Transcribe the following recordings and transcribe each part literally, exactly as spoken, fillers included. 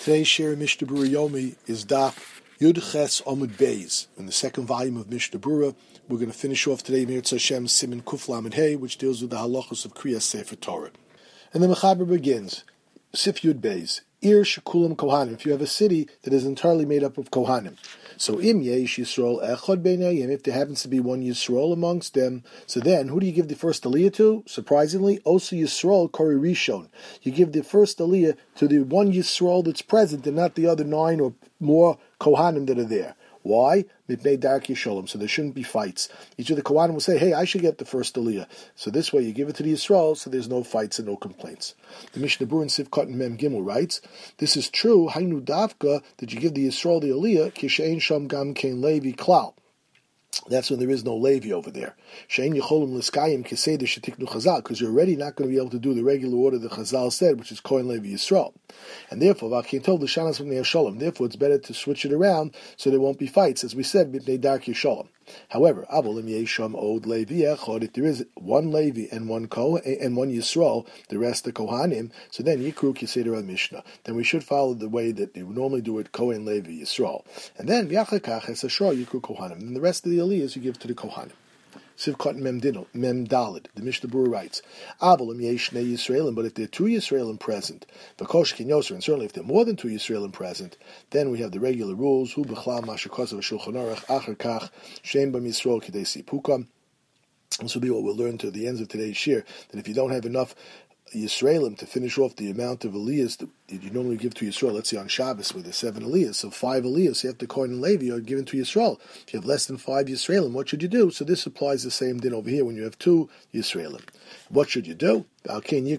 Today's share of Mishnah Berurah Yomi is Daf Yud Ches Amud Beis. In the second volume of Mishnah Berurah, we're going to finish off today Mirz Hashem Siman Kuf Lamed Hey, which deals with the halachos of Kriyas Sefer Torah. And the Mechaber begins, Sif Yud Beis, Ir Shekulam Kohanim. If you have a city that is entirely made up of Kohanim, so Im Yesh Yisrael Echad Beinayim, if there happens to be one Yisrael amongst them, so then who do you give the first aliyah to? Surprisingly, Osu Yisrael Kori Rishon. You give the first aliyah to the one Yisrael that's present and not the other nine or more Kohanim that are there. Why? Mipnei Darkei Sholem. So there shouldn't be fights. Each of the Kohanim will say, hey, I should get the first aliyah. So this way you give it to the Yisrael, so there's no fights and no complaints. The Mishnah Berurah in Sivkot and Mem Gimel writes, this is true, Hainu Davka, that you give the Yisrael the aliyah, Kishein Sham Gam Kein Levi Klal. That's when there is no Levi over there. Shein Yecholim Liskayim Keseder Shetiknu Chazal, because you're already not going to be able to do the regular order that Chazal said, which is Kohen Levi Yisrael. And therefore, Vakin told the Shanas from Sholem. Therefore, it's better to switch it around so there won't be fights, as we said, B'nei Darkei Sholem. However, Avolim Yesham Od Levi Echad, if there is one Levi and one Kohen and one Yisrael, the rest are Kohanim, so then Yikru Keseder Mishnah. Then we should follow the way that they would normally do it, Kohen Levi Yisrael. And then Yachakach Esashor Yikru Kohanim. And the rest of the aliyahs you give to the Kohanim. Sivkot Mem Dinel, Mem Dalid. The Mishnah Berurah writes, Avolim Yeshnei Yisraelim, but if there are two Yisraelim present, V'kosh Kin Yoser, and certainly if there are more than two Yisraelim present, then we have the regular rules, Hu B'chlal Mashakosav Shulchan Aruch, Achar Kach, Shem B'm Yisrael Kidei Sipukam. This will be what we'll learn to the ends of today's shir, that if you don't have enough Yisraelim to finish off the amount of aliyahs that you normally give to Yisrael, let's say on Shabbos with the seven aliyahs, so five aliyahs, you have to Kohen and Levi are given to Yisrael. If you have less than five Yisraelim, what should you do? So this applies the same din over here when you have two Yisraelim. What should you do? You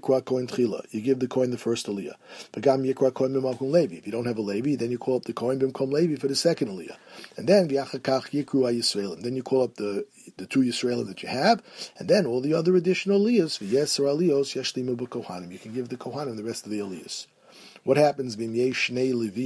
give the Kohen the first aliyah. If you don't have a Levi, then you call up the Kohen b'mkom Levi for the second aliyah. And then then you call up the the two Yisraelim that you have, and then all the other additional aliyahs, you can give the Kohanim the rest of the aliyahs. What happens if you have two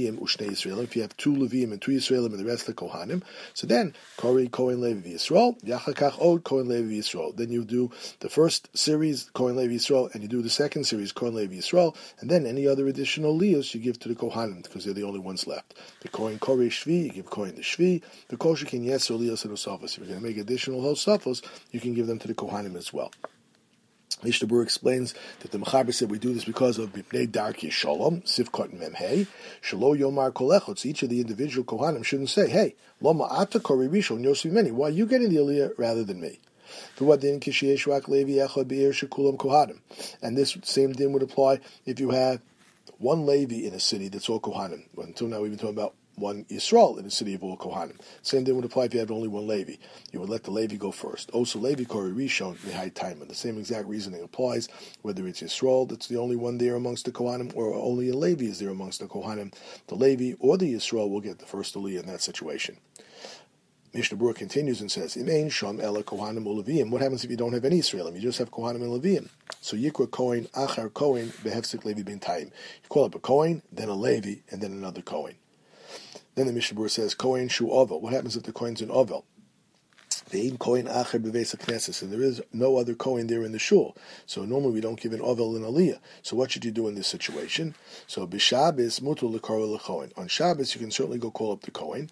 Leviim and two Yisraelim and the rest of the Kohanim? So then, Kori Kohen Levi Yisrael, Yachakach Od Kohen Levi Yisrael. Then you do the first series Kohen Levi Yisrael, and you do the second series Kohen Levi Yisrael, and then any other additional liyos you give to the Kohanim because they're the only ones left. The Kohen Kori Shvi, you give Kohen the Shvi. The Koshikin Yeser liyos and Osafos. If you're going to make additional Hosafos, you can give them to the Kohanim as well. Mishnah Berurah explains that the Mechaber said we do this because of B'nei Darkei Sholem, Sivkot and Mem Hey, Shelo Yomar Kolechot. So each of the individual Kohanim shouldn't say, hey, Loma Ata Kori Rishon Yosef Meni, why are you getting the aliyah rather than me? And this same din would apply if you had one Levi in a city that's all Kohanim. Until now we've been talking about one Yisrael in the city of all Kohanim. Same thing would apply if you had only one Levi. You would let the Levi go first. Also, Levi Kori Rishon Mihai Taima. The same exact reasoning applies whether it's Yisrael that's the only one there amongst the Kohanim, or only a Levi is there amongst the Kohanim. The Levi or the Yisrael will get the first aliyah in that situation. Mishnah Berurah continues and says, Imein Sham Ela Kohanim Uleviim. What happens if you don't have any Yisraelim? You just have Kohanim and Leviim. So Yikra Kohen Achar Kohen Behefsik Levi Ben Taim. You call up a Kohen, then a Levi, and then another Kohen. Then the Mishnah Berurah says, Kohen Shu Ovel. What happens if the Kohen's in Ovel? Ve'in Kohen Acher B'Veis HaKnesses, and there is no other Kohen there in the shul. So normally we don't give an Ovel and Aliyah. So what should you do in this situation? So B'Shabbos Mutul L'Koro L'Kohen. On Shabbos you can certainly go call up the Kohen.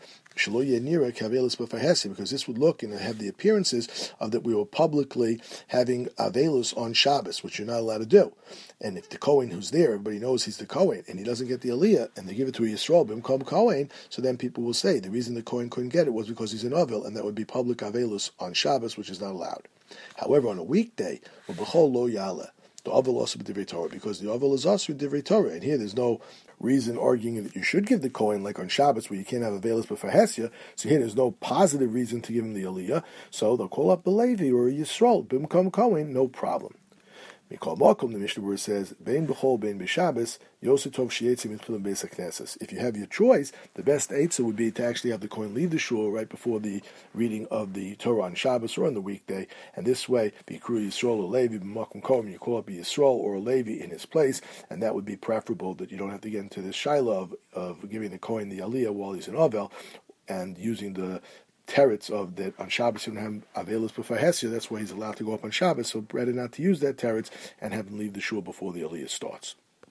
Because this would look and have the appearances of that we were publicly having Avelus on Shabbos, which you're not allowed to do. And if the Kohen who's there, everybody knows he's the Kohen, and he doesn't get the Aliyah, and they give it to a Yisrael, B'mkom Kohen, so then people will say the reason the Kohen couldn't get it was because he's an Avel, and that would be public Avelus on Shabbos, which is not allowed. However, on a weekday, B'chol lo yala, the Avel also b'divrei Torah, because the Avel is also b'divrei Torah, and here there's no reason arguing that you should give the Kohen, like on Shabbos where you can't have a Velas b'far Hesya, so here there's no positive reason to give him the Aliyah, so they'll call up the Levi or a Yisrael, B'mkom Kohen, no problem. Mikol Makom, the Mishnah Berurah says, Bein b'chol, bein b'Shabbos, Yosef Tov sheyetzim mitchulim beis HaKnesses. If you have your choice, the best eitzah would be to actually have the Kohen leave the shul right before the reading of the Torah on Shabbos or on the weekday, and this way, B'ikru Yisrael or Levi b'makom kohen, you call up a Yisrael or a Levi in his place, and that would be preferable, that you don't have to get into this shaila of, of giving the Kohen the Aliyah while he's in Avel, and using the teretz of that on Shabbos you don't have Avelis b'far Hesya, that's why he's allowed to go up on Shabbos, so better not to use that teretz and have him leave the shul before the Aliyah starts.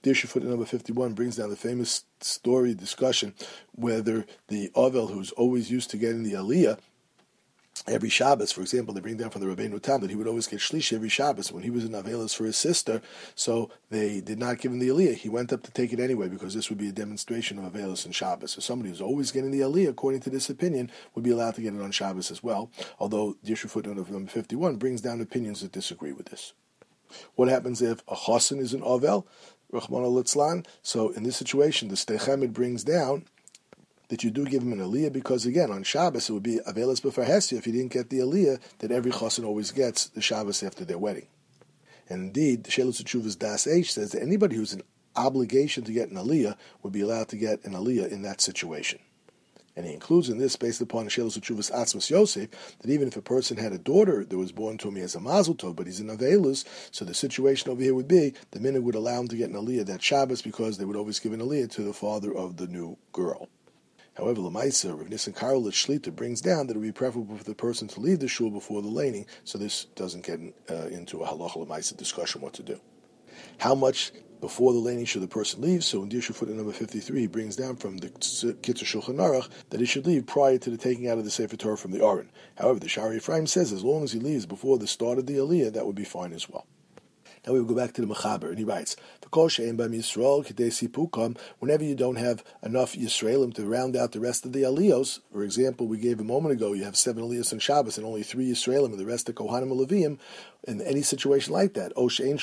Dirshu footnote number fifty-one brings down the famous story discussion whether the Ovel, who's always used to getting the Aliyah every Shabbos, for example, they bring down from the Rabbeinu Tam that he would always get Shlishi every Shabbos when he was in Avelis for his sister, so they did not give him the Aliyah. He went up to take it anyway because this would be a demonstration of Avelis and Shabbos. So somebody who's always getting the Aliyah, according to this opinion, would be allowed to get it on Shabbos as well, although Dirshu footnote of number fifty-one brings down opinions that disagree with this. What happens if a Chosin is an Ovel? Rachmana litzlan. So in this situation, the Sdei Chemed brings down that you do give him an aliyah because, again, on Shabbos it would be avelas b'far hesya if he didn't get the aliyah that every chosin always gets the Shabbos after their wedding. And indeed, the Sheilus Teshuvas Das H says that anybody who's in obligation to get an aliyah would be allowed to get an aliyah in that situation. And he includes in this, based upon the Sheilus Teshuvas Atzmas Yosef, that even if a person had a daughter that was born to him, he has a mazel tov, but he's in Avelus, so the situation over here would be, the minhag would allow him to get an aliyah that Shabbos because they would always give an aliyah to the father of the new girl. However, Lamaisa, Rav Nissen Karolitz Shlita brings down that it would be preferable for the person to leave the shul before the laning, so this doesn't get uh, into a halacha Lamaisa discussion what to do. How much before the laning should the person leave? So in Dirshu footnote number fifty-three, he brings down from the Kitzur Shulchan Aruch that he should leave prior to the taking out of the Sefer Torah from the Aron. However, the Shari Ephraim says as long as he leaves before the start of the Aliyah, that would be fine as well. Now we will go back to the Mechaber, and he writes, whenever you don't have enough Yisraelim to round out the rest of the Aliyos, for example, we gave a moment ago, you have seven Aliyos on Shabbos and only three Yisraelim and the rest are Kohanim and Levim, in any situation like that, or there are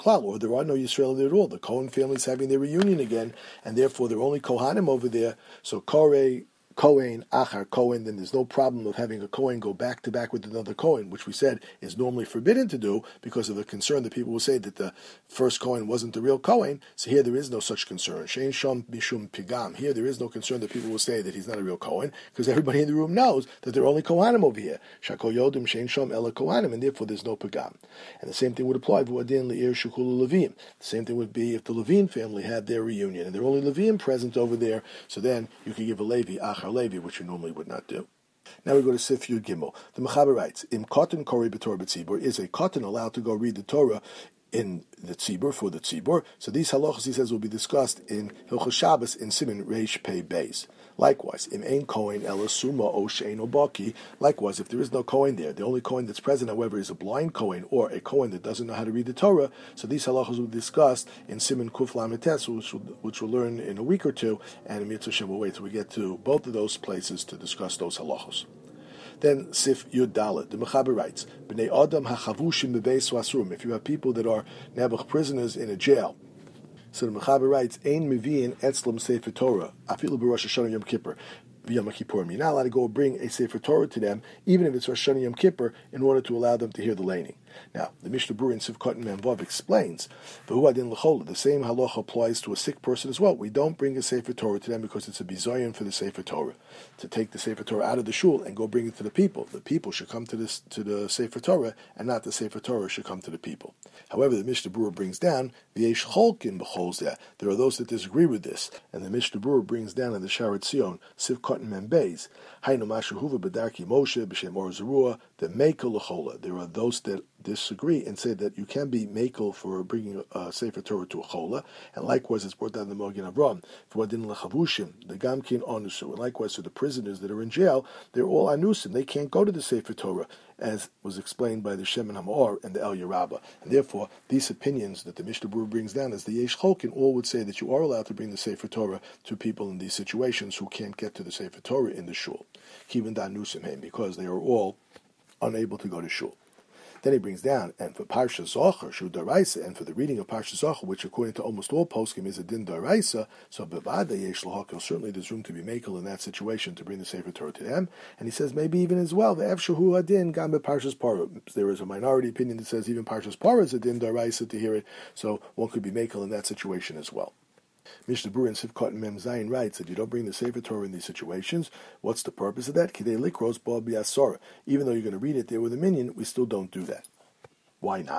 no Yisraelim there at all, the Cohen family is having their reunion again, and therefore there are only Kohanim over there, so Koreh, Kohen, Achar, Kohen, then there's no problem of having a Kohen go back to back with another Kohen, which we said is normally forbidden to do because of the concern that people will say that the first Kohen wasn't the real Kohen. So here there is no such concern. Shein Shom Mishum Pigam. Here there is no concern that people will say that he's not a real Kohen because everybody in the room knows that there are only Kohanim over here. Shako Yodim Shein Shom Ela Kohanim, and therefore there's no Pigam. And the same thing would apply V'adin Le'ir Shukulu Levim. The same thing would be if the Levine family had their reunion and there are only Levim present over there, so then you could give a Levi, Achar Levi, which you normally would not do. Now we go to Sif Yud Gimel. The Mechaber writes, Im Kotten Kori B'Torah B'Tzibur, is a Kotten allowed to go read the Torah in the Tzibur, for the Tzibur? So these halachas, he says, will be discussed in Hilchos Shabbos in Siman Reish Pei Beis. Likewise, im ein Kohen ela suma o she'eino baki. Likewise, if there is no Kohen there, the only Kohen that's present, however, is a blind Kohen or a Kohen that doesn't know how to read the Torah. So these halachas will be discussed in Siman Kuf Lamed Tes, which we'll, which we'll learn in a week or two, and in Mitzvah Shem will wait till we get to both of those places to discuss those halachos. Then Sif Yud Dalet, the Mechaber writes, B'nei Adam hachavushim bebeis v'asurim. If you have people that are Nebuch prisoners in a jail. So the Mechaber writes, Ein mevi'in etzlam sefer Torah, afilu b'Rosh Hashanah Yom Kippur, v'Yom Kippurim. You're not allowed to go bring a sefer Torah to them, even if it's Rosh Hashanah Yom Kippur, in order to allow them to hear the laning. Now, the Mishnah Berurah in Sivkot and Memvav explains, V'hu adin l'chola, the same halacha applies to a sick person as well. We don't bring a sefer Torah to them because it's a bizayon for the sefer Torah. To take the sefer Torah out of the shul and go bring it to the people. The people should come to this to the sefer Torah, and not the sefer Torah should come to the people. However, the Mishnah Berurah brings down, V'yesh cholkin b'chol zeh. There are those that disagree with this, and the Mishnah Berurah brings down in the Sharet Zion, Sivkot and Membeis, Haynu mashu huva b'darki Moshe b'shem Or Zerua, the mekel l'chola. There are those that disagree and say that you can be mekel for bringing a sefer Torah to a chola, and likewise it's brought down in the Mogen Avram for wadin lechavushim, the gamkin onusu, and likewise for the prisoners that are in jail, they're all anusim, they can't go to the sefer Torah, as was explained by the Shem and Hamor and the El Yerabah. And therefore, these opinions that the Mishnah Berurah brings down as the Yesh Cholkin all would say that you are allowed to bring the Sefer Torah to people in these situations who can't get to the Sefer Torah in the shul, Kivin da Nusim Heim, because they are all unable to go to shul. Then he brings down, and for Parsha Zocher, Shu Daraisa, and for the reading of Parsha Zocher, which according to almost all poskim is a Din Daraisa, so Bevada Yesh L'Hokel, certainly there's room to be makel in that situation to bring the Sefer Torah to them. And he says maybe even as well, the Efshahu Adin Gam Be Parshas Parah. There is a minority opinion that says even Parshas Parah is a Din Daraisa to hear it, so one could be makel in that situation as well. Mishnah Berurah in Sivkot and Mem Zayin writes that you don't bring the Sefer Torah in these situations. What's the purpose of that? Kidei likros ba b'asora. Even though you're going to read it there with a minion, we still don't do that. Why not?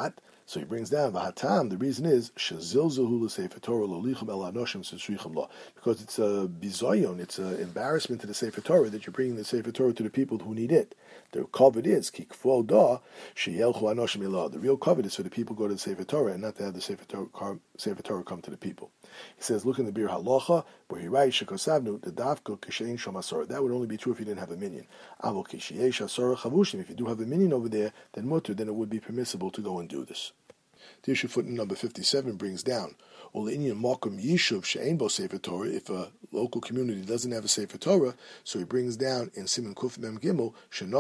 So he brings down Vahatam. The reason is Shazilzahu l'Sefer Torah lo licham el anoshim s'shricham lo, because it's a bizoyon, it's an embarrassment to the Sefer Torah that you're bringing the Sefer Torah to the people who need it. The covet is kikfo da sheyelchu anoshim elah. The real covet is for the people who go to the Sefer Torah and not to have the Sefer Torah, Sefer Torah come to the people. He says, look in the Bir Halacha where he writes shekosavnu the dafka kishein shomasor. That would only be true if you didn't have a minyan. Avo kisheyesh asor chavushim. If you do have a minyan over there, then mutter, then it would be permissible to go and do this. The issue footnote number fifty-seven brings down, if a local community doesn't have a Sefer Torah, so he brings down in Siman Kuf Mem Gimel,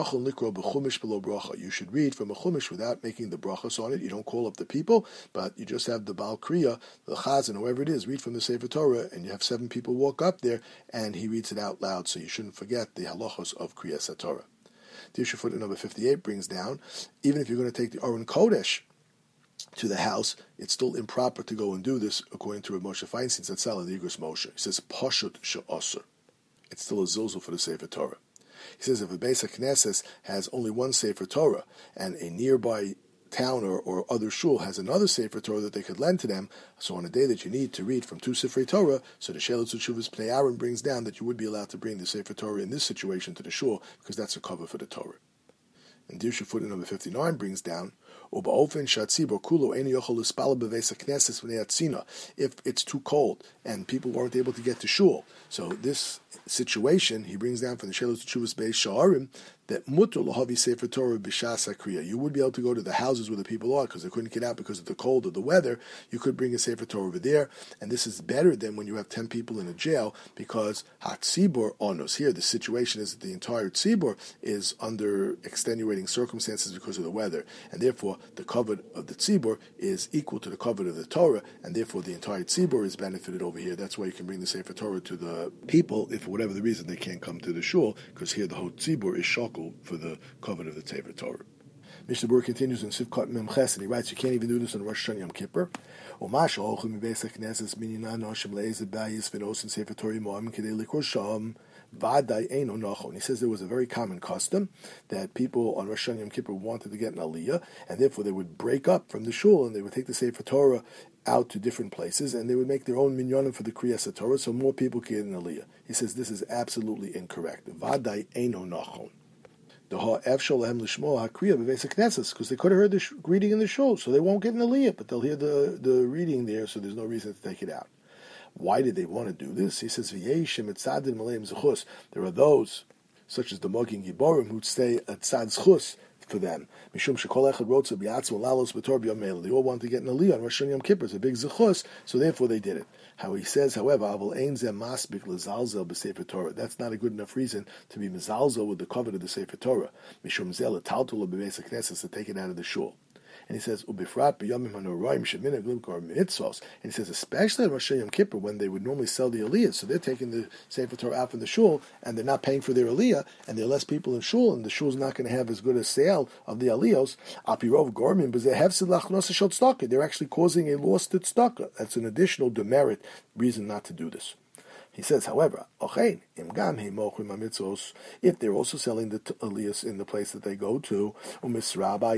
you should read from a Chumash without making the brachas on it. You don't call up the people, but you just have the Baal Kriya, the Chazan, whoever it is, read from the Sefer Torah, and you have seven people walk up there, and he reads it out loud, so you shouldn't forget the halachos of Kriyas HaTorah. The issue footnote number fifty-eight brings down, even if you're going to take the Aron Kodesh to the house, it's still improper to go and do this, according to Rav Moshe Feinstein Zatzal in the Igros Moshe. He says, Pashut she'asur. It's still a zilzul for the Sefer Torah. He says, if a Beis HaKnesses has only one Sefer Torah, and a nearby town or, or other shul has another Sefer Torah that they could lend to them, so on a day that you need to read from two Sefer Torah, so the Shelet Tzuvas Pnei Aaron brings down that you would be allowed to bring the Sefer Torah in this situation to the shul, because that's a cover for the Torah. And Dirshu footnote number fifty-nine brings down, if it's too cold and people weren't able to get to shul. So this situation, he brings down from the Shelos Teshuvas Beis Sha'arim, that mutar lahavi Sefer Torah b'shas hakriya. You would be able to go to the houses where the people are because they couldn't get out because of the cold or the weather. You could bring a Sefer Torah over there, and this is better than when you have ten people in a jail because hatzibur onos. Here, the situation is that the entire tzibur is under extenuating circumstances because of the weather, and therefore the covet of the tzibur is equal to the covet of the Torah, and therefore the entire tzibur is benefited over here. That's why you can bring the Sefer Torah to the people if, for whatever the reason, they can't come to the shul, because here the whole tzibur is shokul for the covet of the Sefer Torah. Mishnah Berurah continues in Sivkot Mem Ches, and he writes, you can't even do this on Rosh Hashanah Yom Kippur. And he says there was a very common custom that people on Rosh Hashanah Yom Kippur wanted to get an aliyah, and therefore they would break up from the shul and they would take the Sefer Torah out to different places, and they would make their own minyanim for the Kriyas HaTorah, so more people could get an aliyah. He says this is absolutely incorrect. Vadai eino nachon. Because they could have heard the sh- reading in the shul, so they won't get an aliyah, but they'll hear the, the reading there, so there's no reason to take it out. Why did they want to do this? He says, there are those, such as the Mogin Giborim, who'd stay at Tzad Zchus for them. They all wanted to get an aliyah on Rosh Hashanah Yom Kippur. It's a big zechus, so therefore they did it. How he says, however, that's not a good enough reason to be mezalzel with the covet of the Sefer Torah. To take it out of the shul. And he says, Ubifrat b'yomim hanoraim sheminag limkar mitzvos. And he says, especially on Rosh Hashanah Yom Kippur, when they would normally sell the aliyah, so they're taking the Sefer Torah out from the shul, and they're not paying for their aliyah, and there are less people in shul, and the shul's not going to have as good a sale of the aliyos. Apirov gormin, but they have silach nosashot tzedakah. They're actually causing a loss to tzedakah. That's an additional demerit reason not to do this. He says, however, if they're also selling the aliyahs in the place that they go to, and as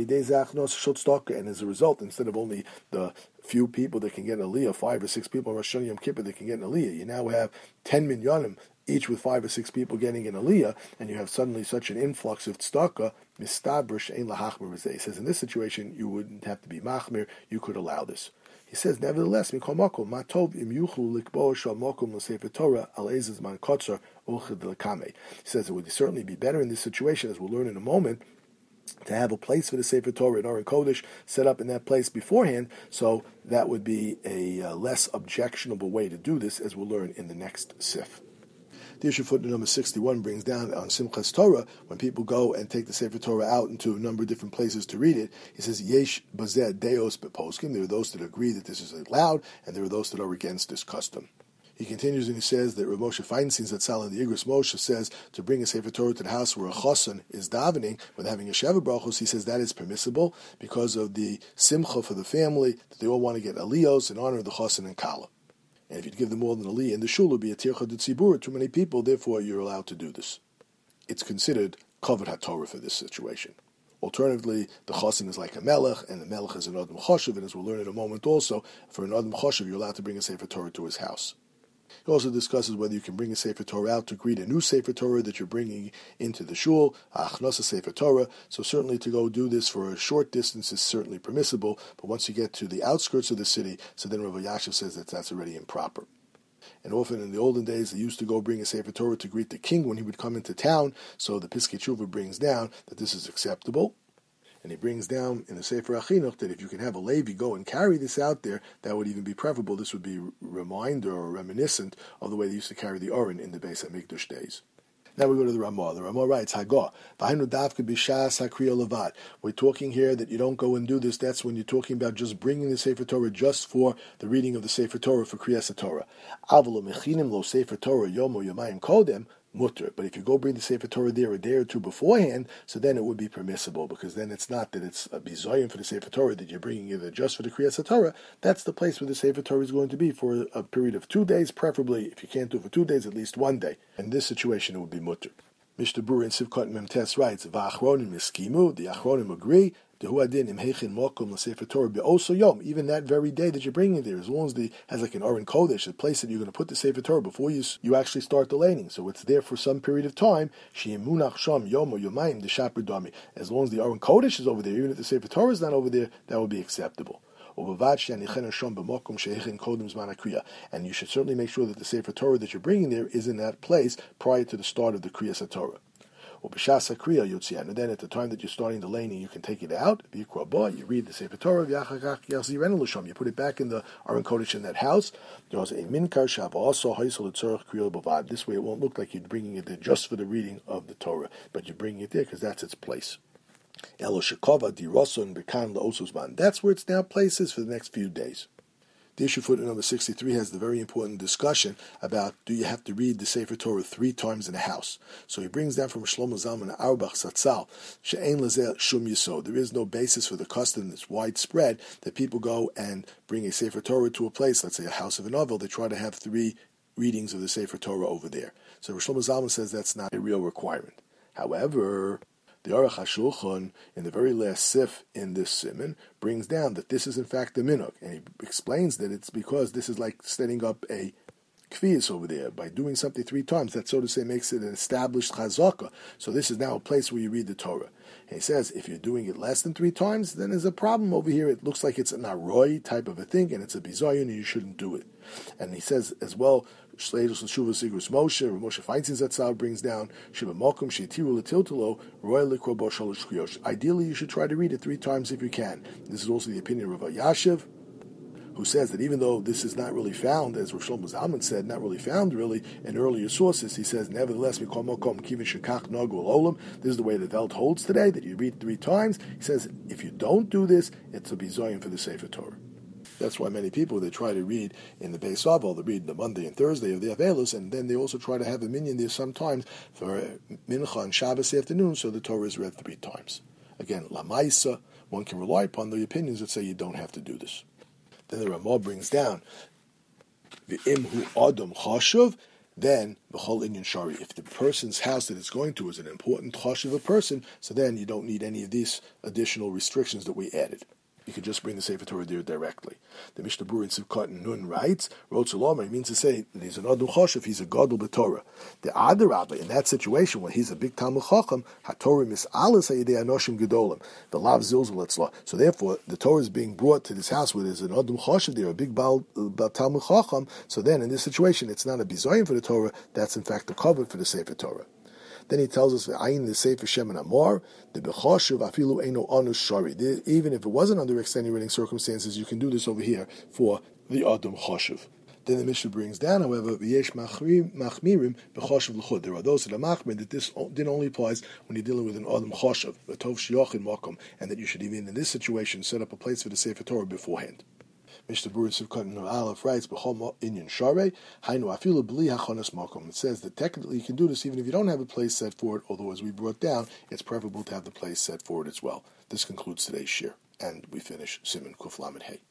a result, instead of only the few people that can get an aliyah, five or six people on Rosh Hashanah Yom Kippur that can get an aliyah, you now have ten minyanim, each with five or six people getting an aliyah, and you have suddenly such an influx of tzedakah, mistabrish ein lahachmir. He says, in this situation, you wouldn't have to be machmir, you could allow this. He says, nevertheless, mikol makom, ma tov im yuchlu likbo shal makom l'sefer Torah al ezes man kotzer ulchid l'kamei. He says it would certainly be better in this situation, as we'll learn in a moment, to have a place for the Sefer Torah in Aron Kodesh set up in that place beforehand, so that would be a uh, less objectionable way to do this, as we'll learn in the next sif. The issue footnote number sixty-one brings down on Simchas Torah, when people go and take the Sefer Torah out into a number of different places to read it, he says, Yesh bazeh deos beposkim. There are those that agree that this is allowed, and there are those that are against this custom. He continues and he says that Rav Moshe Feinstein Zatzal in the Igros Moshe says to bring a Sefer Torah to the house where a chosan is davening, with having a Sheva Brachos, he says that is permissible because of the simcha for the family, that they all want to get aliyos in honor of the chosan and kala. And if you'd give them more than a aliyah in the shul, it would be a tircha de tzibur, too many people, therefore you're allowed to do this. It's considered kavod haTorah for this situation. Alternatively, the chosin is like a melech, and the melech is an adam choshev, and as we'll learn in a moment also, for an adam choshev, you're allowed to bring a Sefer Torah to his house. He also discusses whether you can bring a Sefer Torah out to greet a new Sefer Torah that you're bringing into the shul, Achnasa Sefer Torah. So certainly to go do this for a short distance is certainly permissible, but once you get to the outskirts of the city, so then Rav Yashiv says that that's already improper. And often in the olden days, they used to go bring a Sefer Torah to greet the king when he would come into town, so the Piskei Tshuva brings down that this is acceptable. And he brings down in the Sefer Achinuch that if you can have a Levi go and carry this out there, that would even be preferable. This would be a reminder or reminiscent of the way they used to carry the Oren in the Beis HaMikdash days. Now we go to the Ramah. The Ramah writes, Hagah, V'hainu davka b'shas hakriya levad. We're talking here that you don't go and do this. That's when you're talking about just bringing the Sefer Torah just for the reading of the Sefer Torah for Kriyas HaTorah. Avalo mechinim lo Sefer Torah yom o yomayim kodem. Mutter. But if you go bring the Sefer Torah there a day or two beforehand, so then it would be permissible, because then it's not that it's a bizoyim for the Sefer Torah that you're bringing it just for the Kriyas HaTorah. That's the place where the Sefer Torah is going to be for a period of two days, preferably, if you can't do it for two days, at least one day. In this situation, it would be mutter. Mishnah Berurah in Sivkot Memtes writes, V'achronim miskimu, the achronim agree, even that very day that you're bringing it there, as long as the has like an Aron Kodesh, a place that you're going to put the Sefer Torah before you you actually start the laning, so it's there for some period of time. As long as the Aron Kodesh is over there, even if the Sefer Torah is not over there, that would be acceptable. And you should certainly make sure that the Sefer Torah that you're bringing there is in that place prior to the start of the Kriyas HaTorah. And then at the time that you're starting the laning, you can take it out. You read the Sefer Torah. You put it back in the Aron Kodesh in that house. This way it won't look like you're bringing it there just for the reading of the Torah, but you're bringing it there because that's its place. That's where its now places for the next few days. The issue footnote number sixty-three has the very important discussion about, do you have to read the Sefer Torah three times in a house? So he brings down from Shlomo Zalman Auerbach Zatzal, she'ein lezeh shum yisod. There is no basis for the custom that's widespread that people go and bring a Sefer Torah to a place, let's say a house of a novel, they try to have three readings of the Sefer Torah over there. So Shlomo Zalman says that's not a real requirement. However, the Aruch HaShulchan, in the very last sif in this simon, brings down that this is in fact the minhag, and he explains that it's because this is like setting up a kfiyas over there. By doing something three times, that so to say makes it an established chazaka. So this is now a place where you read the Torah. And he says, if you're doing it less than three times, then there's a problem over here. It looks like it's an aroi type of a thing, and it's a bizayon, and you shouldn't do it. And he says as well, Shleidos L'Shuva Sigrus Moshe, Moshe Feinstein Zatzal brings down, Shiva Malkum Sheitiru L'Tiltilo, Roy L'Kro Bo Shalosh Kriyosh. Ideally, you should try to read it three times if you can. This is also the opinion of Rav Yashiv, who says that even though this is not really found, as Rav Shlomo Zalman said, not really found really in earlier sources, he says, nevertheless, this is the way the Welt holds today, that you read three times. He says, if you don't do this, it's a bizayon for the Sefer Torah. That's why many people, they try to read in the Beis Avel, they read the Monday and Thursday of the Avelus, and then they also try to have a minyan there sometimes for Mincha and Shabbos afternoon, so the Torah is read three times. Again, Lamaisa, one can rely upon the opinions that say you don't have to do this. Then the Ramah brings down the imhu adam chashuv, then the whole inyan shari. If the person's house that it's going to is an important chashuv a person, so then you don't need any of these additional restrictions that we added. You could just bring the Sefer Torah there directly. The Mishnah Berurah in Sivkot Nun writes, Rotzelomar, means to say that he's an Adam Choshev, he's a Gadol b'Torah. The Adarabba, in that situation, when he's a big Talmud Chacham, HaTorah mis'alas ha'yidei anoshim gedolim, the Lav Zilzul etzla. So therefore, the Torah is being brought to this house where there's an Adam Choshev there, a big Baal, Baal Talmud Chacham. So then, in this situation, it's not a bizoyim for the Torah, that's in fact a cover for the Sefer Torah. Then he tells us, "Ayin the Sefer Shem and Amor, the bechoshev afilu eino anus shari." Even if it wasn't under extenuating circumstances, you can do this over here for the Adam Choshev. Then the Mishnah brings down, however, v'yesh machmirim bechoshev l'chud. There are those that are machmir that this din only applies when you're dealing with an Adam Choshev, v'tov shiochin makom, and that you should even in this situation set up a place for the Sefer Torah beforehand. Mishnah Berurah Sivkot Nun Aleph writes, "B'chol inyan sharei hainu afilu b'li hachonas makom." It says that technically you can do this even if you don't have a place set for it. Although, as we brought down, it's preferable to have the place set for it as well. This concludes today's shir, and we finish Siman Kuf Lamed Hey.